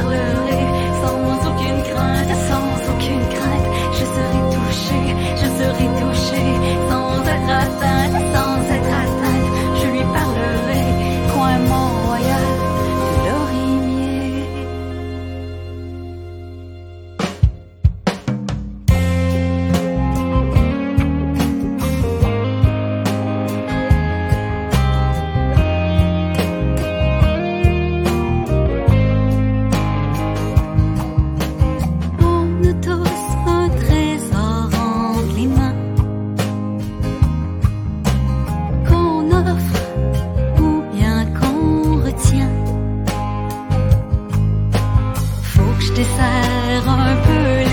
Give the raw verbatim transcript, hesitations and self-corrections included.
parlerai sans aucune crainte, sans aucune crainte. Je serai touchée, je serai touchée, sans être atteinte, sans être atteinte. Je lui parlerai, coin Mont-Royal, de Lorimier. On a tous un trésor entre les mains qu'on offre ou bien qu'on retient. Faut que je desserre un peu